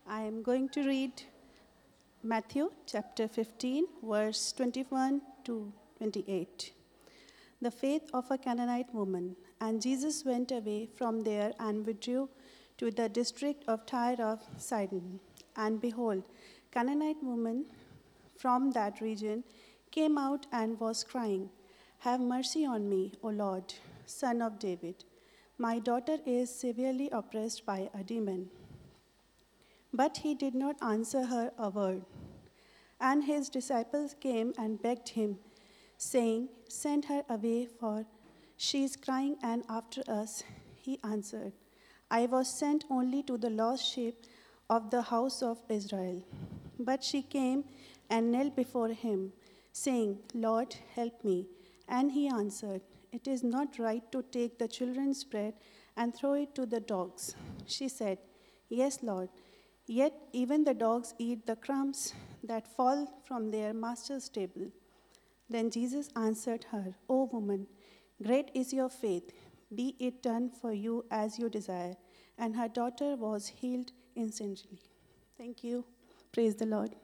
I am going to read Matthew chapter 15, verse 21 to 28. The faith of a Canaanite woman. And Jesus went away from there and withdrew to the district of Tyre of Sidon. And behold, Canaanite woman from that region came out and was crying, "Have mercy on me, O Lord, Son of David. My daughter is severely oppressed by a demon." But he did not answer her a word. And his disciples came and begged him, saying, "Send her away, for she is crying and after us." He answered, "I was sent only to the lost sheep of the house of Israel." But she came and knelt before him, saying, "Lord, help me." And he answered, "It is not right to take the children's bread and throw it to the dogs." She said, "Yes, Lord. Yet even the dogs eat the crumbs that fall from their master's table." Then Jesus answered her, "O woman, great is your faith. Be it done for you as you desire." And her daughter was healed instantly. Thank you. Praise the Lord.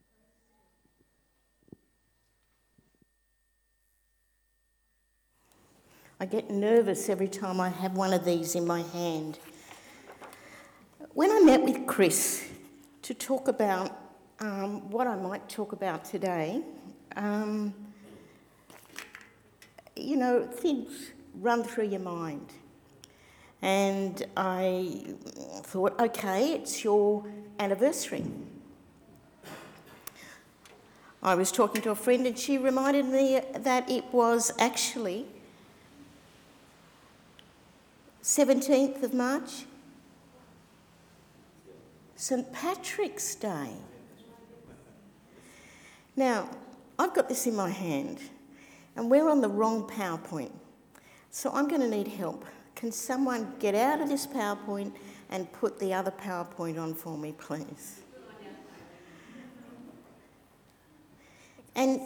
I get nervous every time I have one of these in my hand. When I met with Chris to talk about what I might talk about today, things run through your mind. And I thought, okay, it's your anniversary. I was talking to a friend and she reminded me that it was actually 17th of March, St. Patrick's Day. Now, I've got this in my hand and we're on the wrong PowerPoint, so I'm going to need help. Can someone get out of this PowerPoint and put the other PowerPoint on for me, please? And,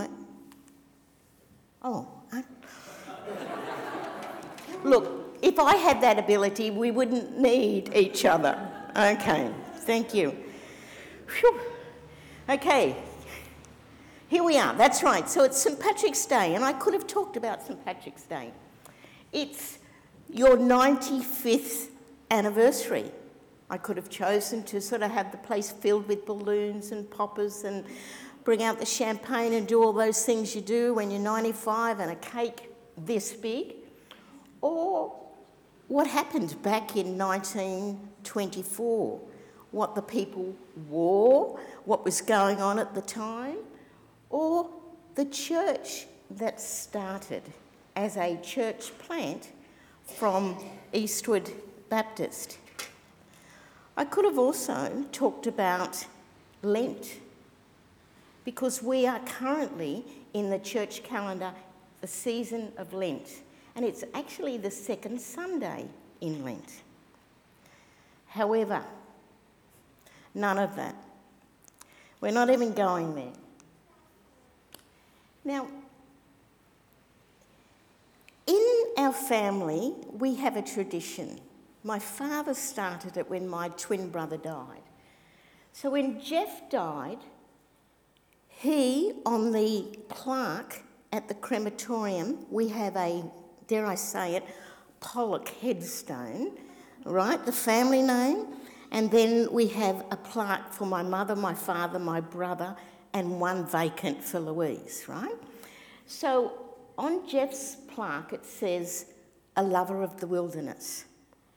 look, if I had that ability, we wouldn't need each other. Okay, thank you. Whew. Okay, here we are. That's right. So it's St. Patrick's Day, and I could have talked about St. Patrick's Day. It's your 95th anniversary. I could have chosen to sort of have the place filled with balloons and poppers and bring out the champagne and do all those things you do when you're 95 and a cake this big. Or what happened back in 1924, what the people wore, what was going on at the time, or the church that started as a church plant from Eastwood Baptist. I could have also talked about Lent, because we are currently in the church calendar, the season of Lent. And it's actually the second Sunday in Lent. However, none of that. We're not even going there. Now, in our family, we have a tradition. My father started it when my twin brother died. So when Jeff died, he, on the plaque at the crematorium, we have a, dare I say it, Pollock headstone, right, the family name, and then we have a plaque for my mother, my father, my brother, and one vacant for Louise, right? So on Jeff's plaque it says, "A lover of the wilderness."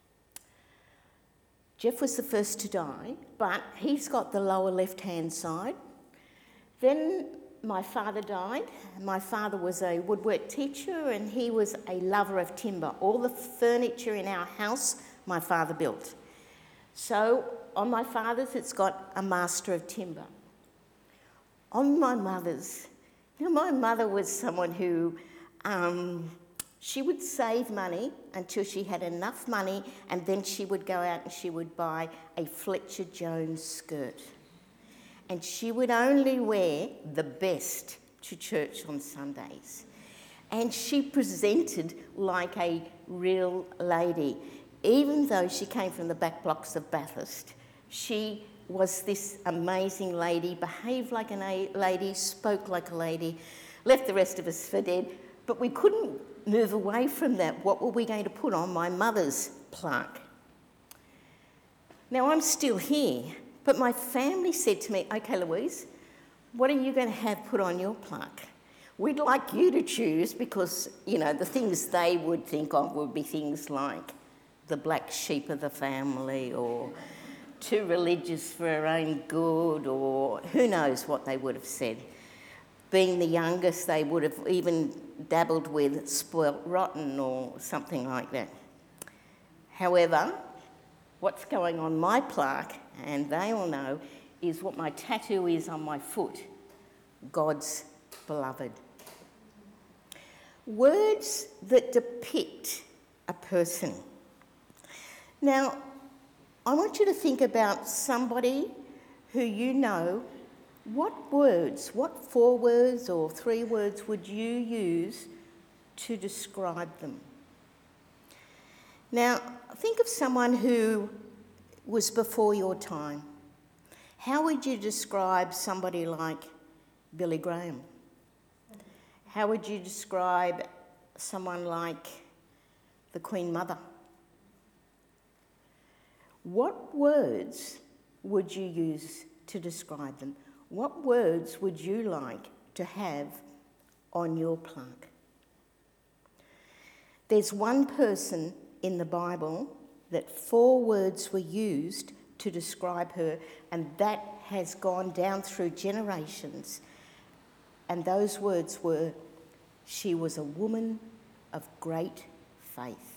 Jeff was the first to die, but he's got the lower left-hand side. Then my father died. My father was a woodwork teacher and he was a lover of timber. All the furniture in our house, my father built. So on my father's, it's got a master of timber. On my mother's, my mother was someone who, she would save money until she had enough money, and then she would go out and she would buy a Fletcher Jones skirt. And she would only wear the best to church on Sundays. And she presented like a real lady. Even though she came from the back blocks of Bathurst, She was this amazing lady, behaved like a lady, spoke like a lady, left the rest of us for dead, but we couldn't move away from that. What were we going to put on my mother's plaque? Now, I'm still here, but my family said to me, okay, Louise, what are you going to have put on your plaque? We'd like you to choose because, you know, the things they would think of would be things like the black sheep of the family or too religious for her own good, or who knows what they would have said. Being the youngest, they would have even dabbled with spoilt rotten or something like that. However, what's going on my plaque, and they all know, is what my tattoo is on my foot: God's beloved. Words that depict a person. Now, I want you to think about somebody who you know. What words, what 4 words or 3 words would you use to describe them? Now, think of someone who was before your time. How would you describe somebody like Billy Graham? How would you describe someone like the Queen Mother? What words would you use to describe them? What words would you like to have on your plaque? There's one person in the Bible that 4 words were used to describe her, and that has gone down through generations. And those words were, she was a woman of great faith.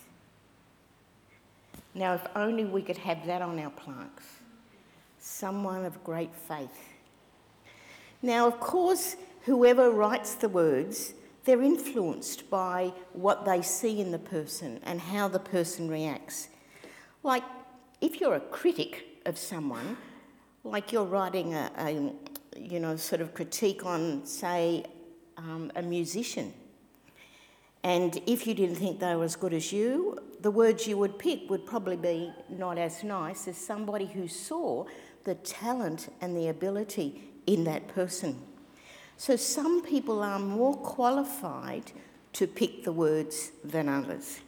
Now, if only we could have that on our plaques. Someone of great faith. Now, of course, whoever writes the words, they're influenced by what they see in the person and how the person reacts. Like, if you're a critic of someone, like you're writing a sort of critique on, say, a musician, and if you didn't think they were as good as you, the words you would pick would probably be not as nice as somebody who saw the talent and the ability in that person. So some people are more qualified to pick the words than others.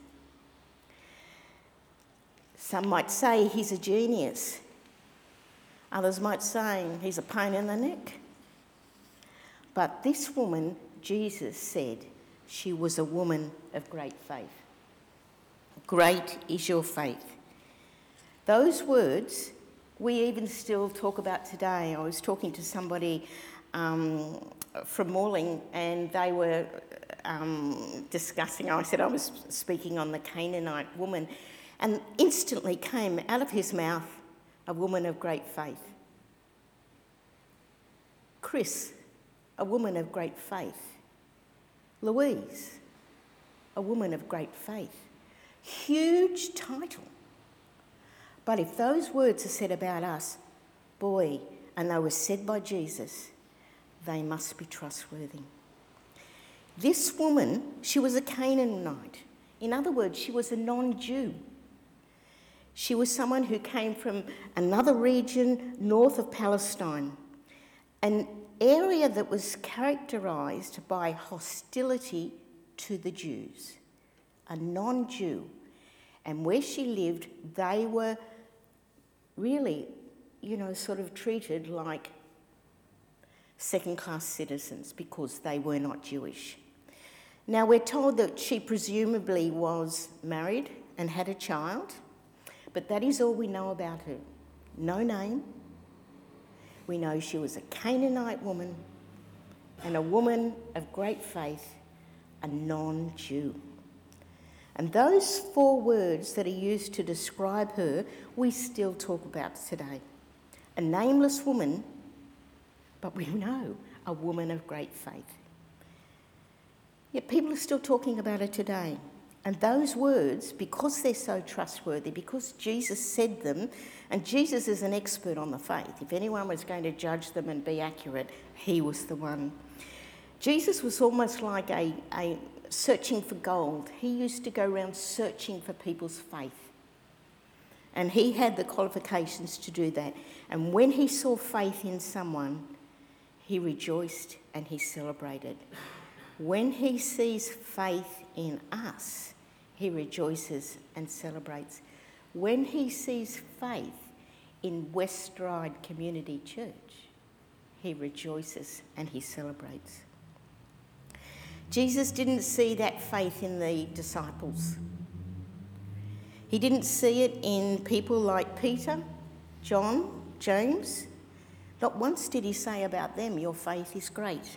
Some might say he's a genius. Others might say he's a pain in the neck. But this woman, Jesus said, she was a woman of great faith. Great is your faith. Those words we even still talk about today. I was talking to somebody from Morling, and they were discussing, I said I was speaking on the Canaanite woman, and instantly came out of his mouth, a woman of great faith. Chris, a woman of great faith. Louise, a woman of great faith. Huge title. But if those words are said about us, boy, and they were said by Jesus, they must be trustworthy. This woman, she was a Canaanite. In other words, she was a non-Jew. She was someone who came from another region north of Palestine, an area that was characterised by hostility to the Jews, a non-Jew. And where she lived, they were really, sort of treated like second-class citizens because they were not Jewish. Now, we're told that she presumably was married and had a child, but that is all we know about her. No name. We know she was a Canaanite woman and a woman of great faith, a non-Jew. And those 4 words that are used to describe her, we still talk about today. A nameless woman, but we know a woman of great faith. Yet people are still talking about her today. And those words, because they're so trustworthy, because Jesus said them, and Jesus is an expert on the faith. If anyone was going to judge them and be accurate, he was the one. Jesus was almost like a searching for gold. He used to go around searching for people's faith. And he had the qualifications to do that. And when he saw faith in someone, he rejoiced and he celebrated. When he sees faith in us, he rejoices and celebrates. When he sees faith in West Ryde Community Church, he rejoices and he celebrates. Jesus didn't see that faith in the disciples. He didn't see it in people like Peter, John, James. Not once did he say about them, your faith is great.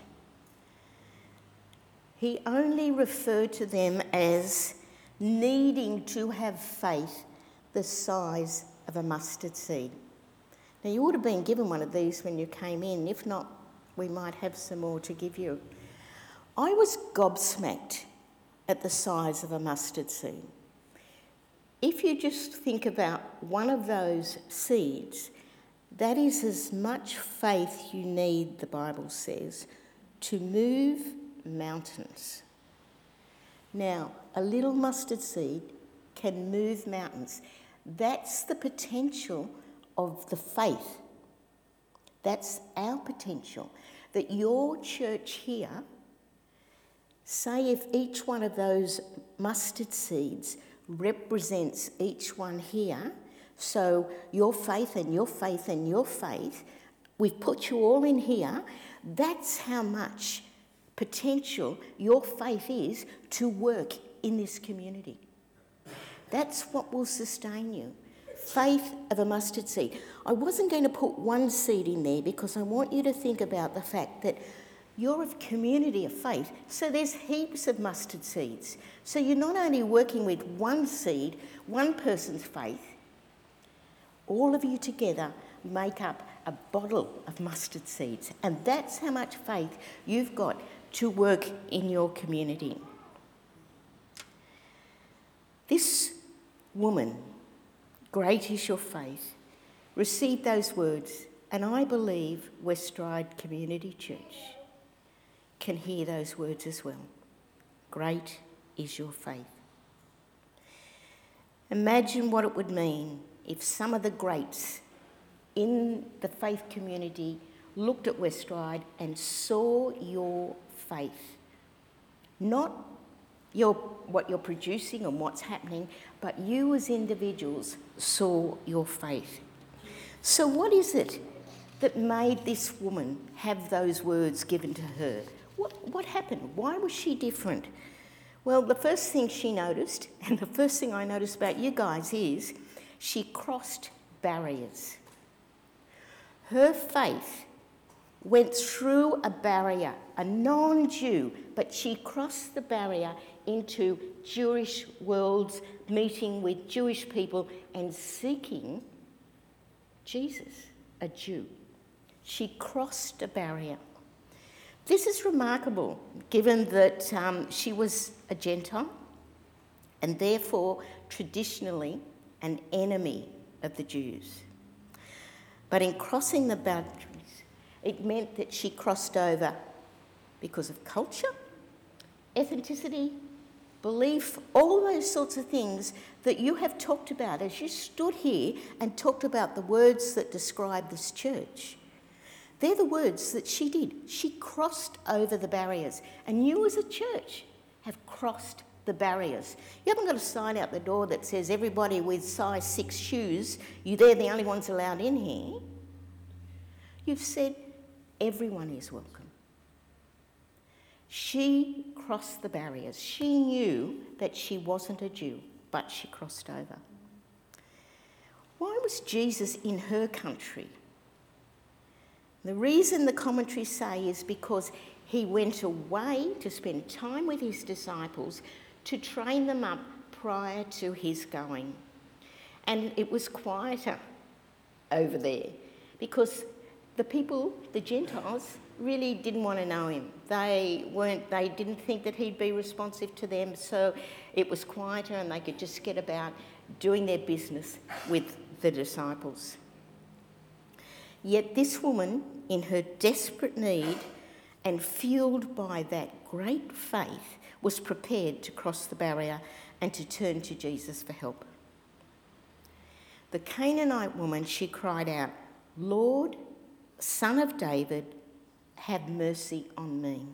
He only referred to them as needing to have faith the size of a mustard seed. Now, you would have been given one of these when you came in. If not, we might have some more to give you. I was gobsmacked at the size of a mustard seed. If you just think about one of those seeds, that is as much faith you need, the Bible says, to move mountains. Now, a little mustard seed can move mountains. That's the potential of the faith. That's our potential. That your church here, say if each one of those mustard seeds represents each one here, so your faith and your faith and your faith, we've put you all in here, that's how much potential your faith is to work in this community. That's what will sustain you. Faith of a mustard seed. I wasn't going to put one seed in there because I want you to think about the fact that you're a community of faith, so there's heaps of mustard seeds. So you're not only working with one seed, one person's faith, all of you together make up a bottle of mustard seeds. And that's how much faith you've got to work in your community. This woman, great is your faith, received those words, and I believe West Ryde Community Church can hear those words as well. Great is your faith. Imagine what it would mean if some of the greats in the faith community looked at West Ryde and saw your faith. Not what you're producing and what's happening, but you as individuals saw your faith. So what is it that made this woman have those words given to her? What happened? Why was she different? Well, the first thing she noticed, and the first thing I noticed about you guys, is she crossed barriers. Her faith went through a barrier, a non-Jew, but she crossed the barrier into Jewish worlds, meeting with Jewish people and seeking Jesus, a Jew. She crossed a barrier. This is remarkable, given that she was a Gentile and therefore traditionally an enemy of the Jews. But in crossing the boundaries, it meant that she crossed over because of culture, ethnicity, belief, all those sorts of things that you have talked about as you stood here and talked about the words that describe this church. They're the words that she did. She crossed over the barriers. And you as a church have crossed the barriers. You haven't got a sign out the door that says everybody with size 6 shoes, they're the only ones allowed in here. You've said everyone is welcome. She crossed the barriers. She knew that she wasn't a Jew, but she crossed over. Why was Jesus in her country? The reason the commentaries say is because he went away to spend time with his disciples to train them up prior to his going. And it was quieter over there because the people, the Gentiles, really didn't want to know him. They didn't think that he'd be responsive to them, so it was quieter and they could just get about doing their business with the disciples. Yet this woman, in her desperate need and fueled by that great faith, was prepared to cross the barrier and to turn to Jesus for help. the Canaanite woman, she cried out, "Lord, Son of David, have mercy on me.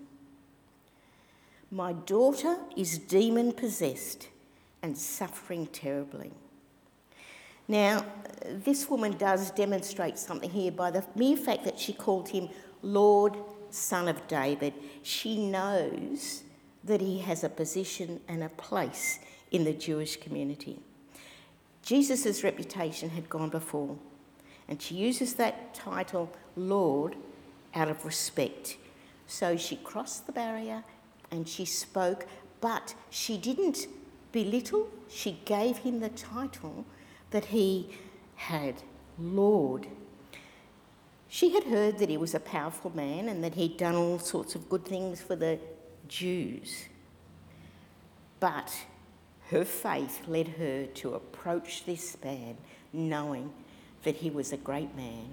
My daughter is demon-possessed and suffering terribly." Now, this woman does demonstrate something here by the mere fact that she called him Lord, Son of David. She knows that he has a position and a place in the Jewish community. Jesus' reputation had gone before, and she uses that title, Lord, out of respect. So she crossed the barrier and she spoke, but she didn't belittle. She gave him the title that he had, Lord. She had heard that he was a powerful man and that he'd done all sorts of good things for the Jews. But her faith led her to approach this man knowing that he was a great man.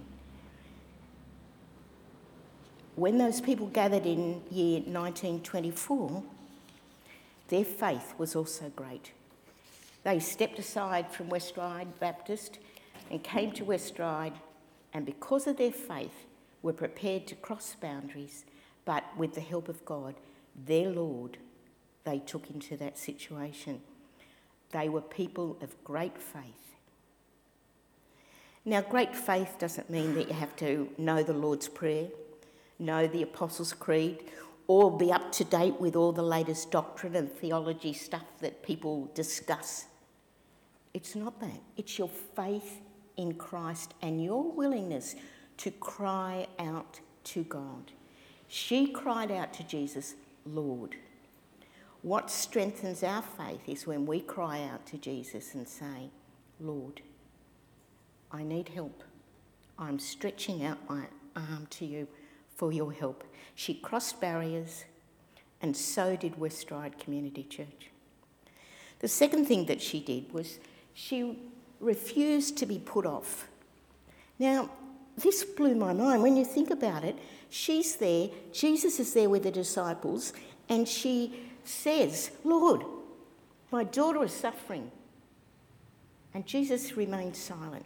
When those people gathered in year 1924, their faith was also great. They stepped aside from West Ryde Baptist and came to West Ryde, and because of their faith were prepared to cross boundaries, but with the help of God, their Lord, they took into that situation. They were people of great faith. Now, great faith doesn't mean that you have to know the Lord's Prayer, know the Apostles' Creed, or be up to date with all the latest doctrine and theology stuff that people discuss. It's not that. It's your faith in Christ and your willingness to cry out to God. She cried out to Jesus, Lord. What strengthens our faith is when we cry out to Jesus and say, Lord, I need help. I'm stretching out my arm to you for your help. She crossed barriers, and so did West Ryde Community Church. The second thing that she did was she refused to be put off. Now, this blew my mind. When you think about it, she's there, Jesus is there with the disciples, and she says, Lord, my daughter is suffering. And Jesus remained silent.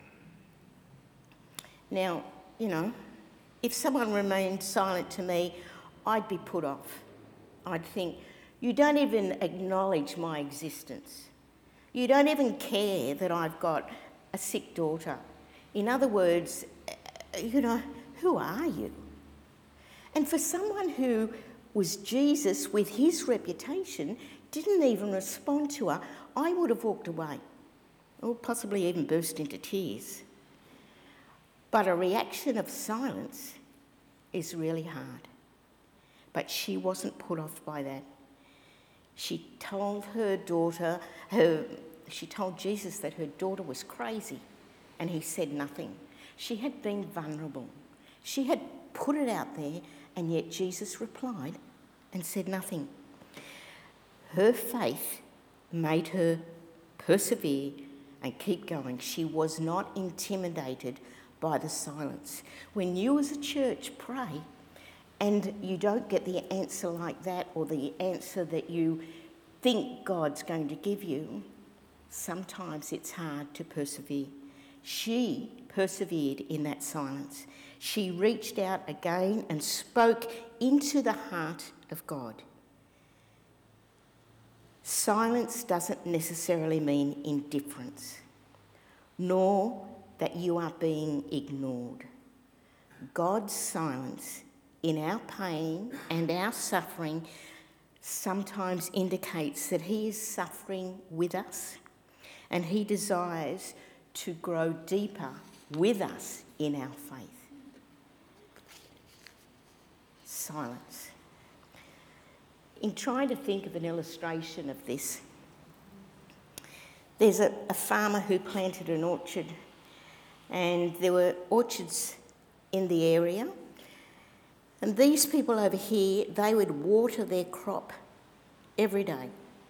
Now, if someone remained silent to me, I'd be put off. I'd think, you don't even acknowledge my existence. You don't even care that I've got a sick daughter. In other words, who are you? And for someone who was Jesus with his reputation, didn't even respond to her, I would have walked away, or possibly even burst into tears. But a reaction of silence is really hard. But she wasn't put off by that. She told she told Jesus that her daughter was crazy, and he said nothing. She had been vulnerable. She had put it out there, and yet Jesus replied and said nothing. Her faith made her persevere and keep going. She was not intimidated by the silence. When you as a church pray and you don't get the answer like that, or the answer that you think God's going to give you, sometimes it's hard to persevere. She persevered in that silence. She reached out again and spoke into the heart of God. Silence doesn't necessarily mean indifference, nor that you are being ignored. God's silence in our pain and our suffering sometimes indicates that he is suffering with us, and he desires to grow deeper with us in our faith. Silence. In trying to think of an illustration of this, there's a farmer who planted an orchard, and there were orchards in the area. And these people over here, they would water their crop every day.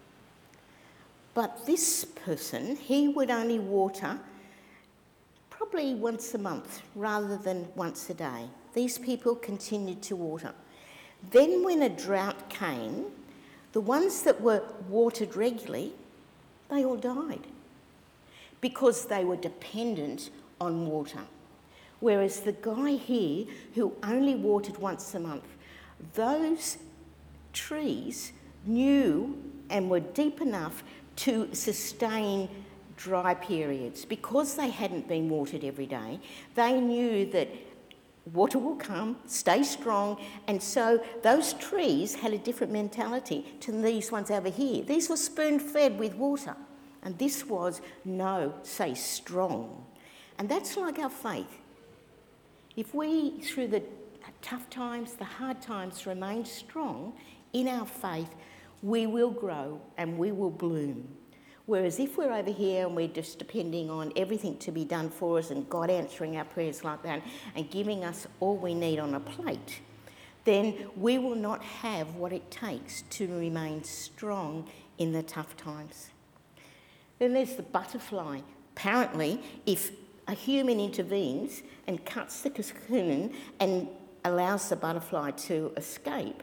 But this person, he would only water probably once a month rather than once a day. These people continued to water. Then when a drought came, the ones that were watered regularly, they all died. because they were dependent on water. Whereas the guy here, who only watered once a month, those trees knew and were deep enough to sustain dry periods. Because they hadn't been watered every day, they knew that water will come, stay strong, and so those trees had a different mentality to these ones over here. These were spoon-fed with water, and this was, no, say strong. And that's like our faith. If we, through the tough times, the hard times, remain strong in our faith, we will grow and we will bloom. Whereas if we're over here and we're just depending on everything to be done for us and God answering our prayers like that and giving us all we need on a plate, then we will not have what it takes to remain strong in the tough times. Then there's the butterfly. Apparently, if a human intervenes and cuts the cocoon and allows the butterfly to escape,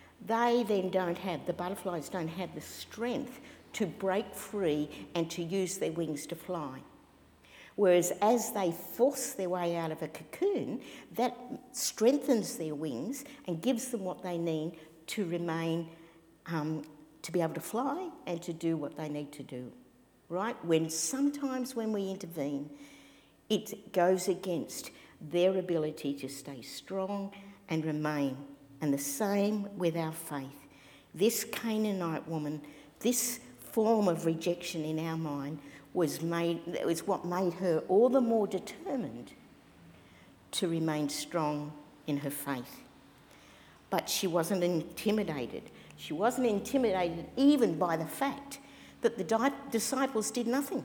the butterflies don't have the strength to break free and to use their wings to fly. Whereas as they force their way out of a cocoon, that strengthens their wings and gives them what they need to remain, to be able to fly and to do what they need to do, right? Sometimes when we intervene, it goes against their ability to stay strong and remain. And the same with our faith. This Canaanite woman, this form of rejection in our mind was what made her all the more determined to remain strong in her faith. But she wasn't intimidated. She wasn't intimidated even by the fact that the disciples did nothing.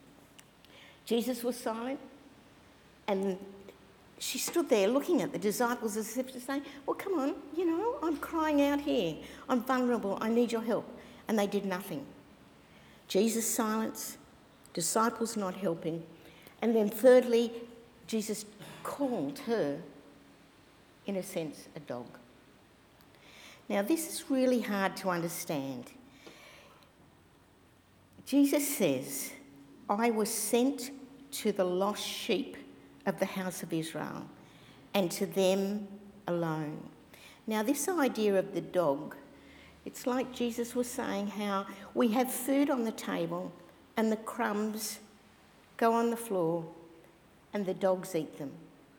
Jesus was silent, and she stood there looking at the disciples as if to say, well, come on, I'm crying out here. I'm vulnerable. I need your help. And they did nothing. Jesus' silence, disciples not helping. And then thirdly, Jesus called her, in a sense, a dog. Now, this is really hard to understand. Jesus says, I was sent to the lost sheep of the house of Israel, and to them alone. Now, this idea of the dog, it's like Jesus was saying how we have food on the table and the crumbs go on the floor and the dogs eat them.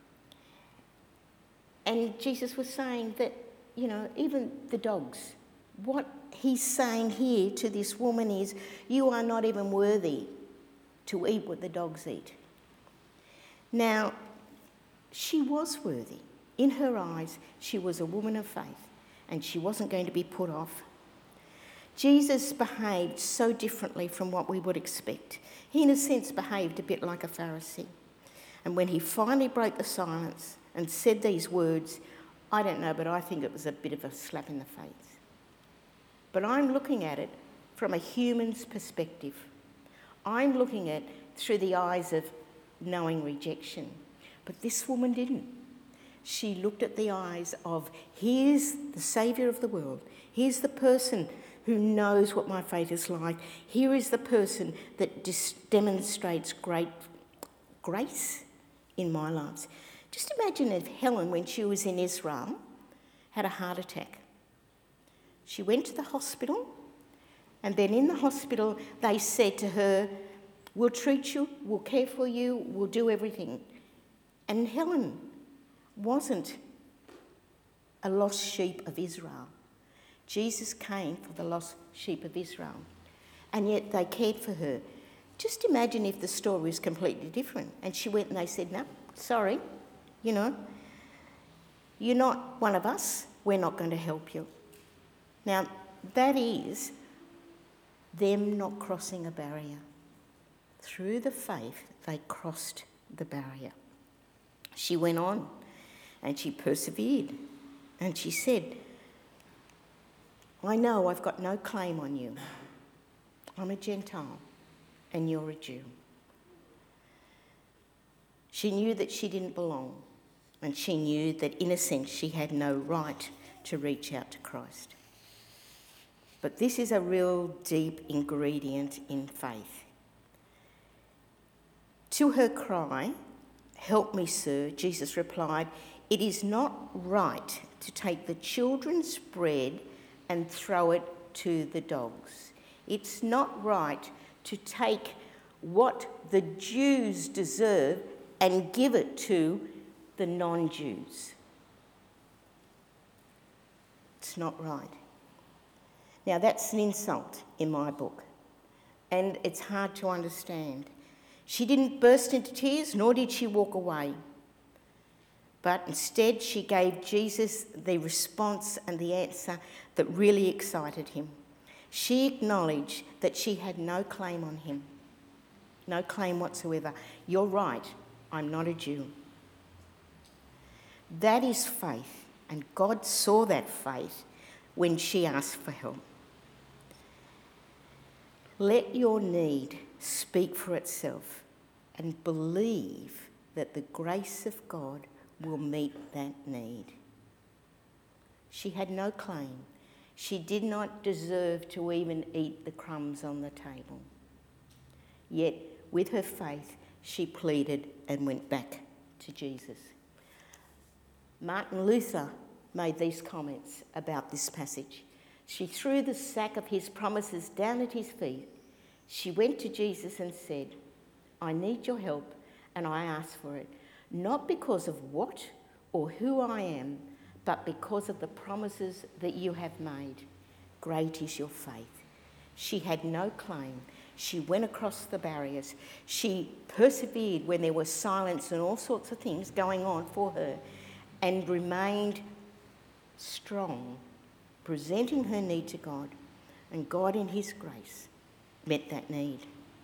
And Jesus was saying that, even the dogs, what he's saying here to this woman is, you are not even worthy to eat what the dogs eat. Now, she was worthy. In her eyes, she was a woman of faith, and she wasn't going to be put off. Jesus behaved so differently from what we would expect. He, in a sense, behaved a bit like a Pharisee. And when he finally broke the silence and said these words, I don't know, but I think it was a bit of a slap in the face. But I'm looking at it from a human's perspective. I'm looking at it through the eyes of knowing rejection. But this woman didn't. She looked at the eyes of, here's the Saviour of the world. Here's the person who knows what my faith is like. Here is the person that demonstrates great grace in my lives. Just imagine if Helen, when she was in Israel, had a heart attack. She went to the hospital, and then in the hospital they said to her, we'll treat you, we'll care for you, we'll do everything. And Helen wasn't a lost sheep of Israel. Jesus came for the lost sheep of Israel, and yet they cared for her. Just imagine if the story was completely different, and she went and they said, no, sorry, you're not one of us, we're not going to help you. Now, that is them not crossing a barrier. Through the faith, they crossed the barrier. She went on and she persevered, and she said, I know I've got no claim on you. I'm a Gentile and you're a Jew. She knew that she didn't belong, and she knew that in a sense she had no right to reach out to Christ. But this is a real deep ingredient in faith. To her cry, "Help me, sir," Jesus replied, "It is not right to take the children's bread and throw it to the dogs. It's not right to take what the Jews deserve and give it to the non-Jews. It's not right." Now that's an insult in my book, and it's hard to understand. She didn't burst into tears, nor did she walk away. But instead, she gave Jesus the response and the answer that really excited him. She acknowledged that she had no claim on him, no claim whatsoever. "You're right, I'm not a Jew." That is faith, and God saw that faith when she asked for help. Let your need speak for itself and believe that the grace of God will meet that need. She had no claim. She did not deserve to even eat the crumbs on the table. Yet, with her faith, she pleaded and went back to Jesus. Martin Luther made these comments about this passage. She threw the sack of his promises down at his feet. She went to Jesus and said, "I need your help, and I ask for it, not because of what or who I am, but because of the promises that you have made. Great is your faith." She had no claim. She went across the barriers. She persevered when there was silence and all sorts of things going on for her, and remained strong, presenting her need to God, and God in his grace met that need.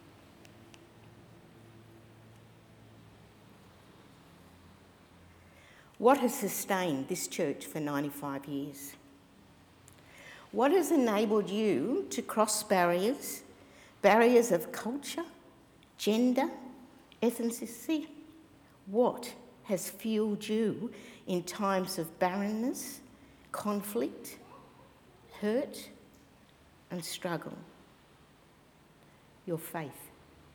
What has sustained this church for 95 years? What has enabled you to cross barriers, barriers of culture, gender, ethnicity? What has fueled you in times of barrenness, conflict, hurt, and struggle? Your faith.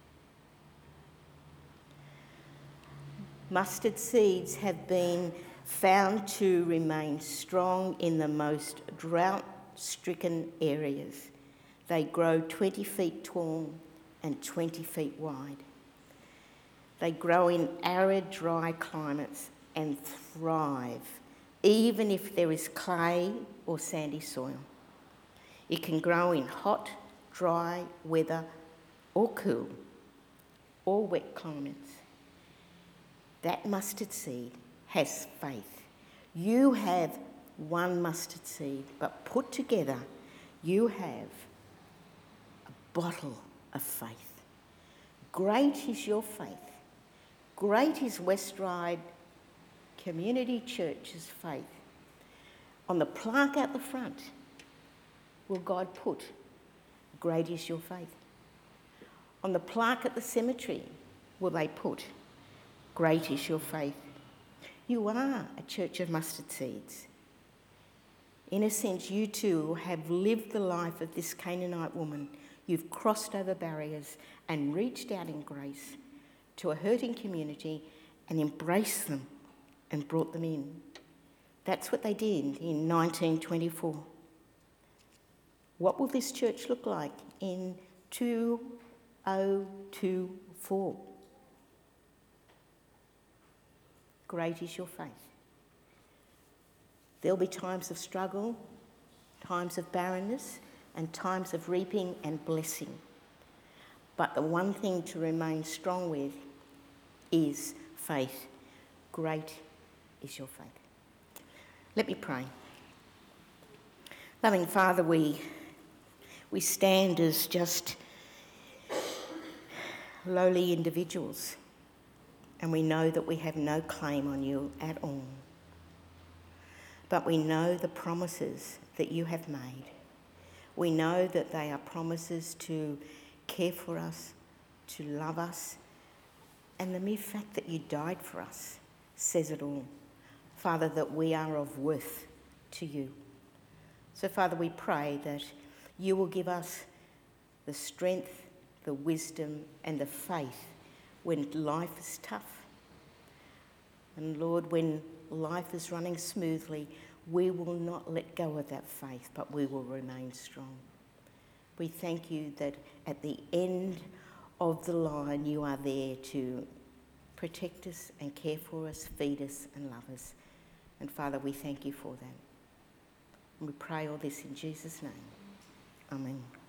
Mustard seeds have been found to remain strong in the most drought-stricken areas. They grow 20 feet tall and 20 feet wide. They grow in arid, dry climates and thrive, even if there is clay or sandy soil. It can grow in hot, dry weather or cool or wet climates. That mustard seed has faith. You have one mustard seed, but put together, you have a bottle of faith. Great is your faith. Great is West Ryde Community Church's faith. On the plaque out the front, will God put, "Great is your faith"? On the plaque at the cemetery, will they put, "Great is your faith"? You are a church of mustard seeds. In a sense, you too have lived the life of this Canaanite woman. You've crossed over barriers and reached out in grace to a hurting community and embraced them and brought them in. That's what they did in 1924. What will this church look like in 2024? Great is your faith. There'll be times of struggle, times of barrenness, and times of reaping and blessing. But the one thing to remain strong with is faith. Great is your faith. Let me pray. Loving Father, we stand as just lowly individuals, and we know that we have no claim on you at all. But we know the promises that you have made. We know that they are promises to care for us, to love us, and the mere fact that you died for us says it all. Father, that we are of worth to you. So, Father, we pray that you will give us the strength, the wisdom, and the faith when life is tough. And Lord, when life is running smoothly, we will not let go of that faith, but we will remain strong. We thank you that at the end of the line, you are there to protect us and care for us, feed us and love us. And Father, we thank you for that. And we pray all this in Jesus' name. Amen.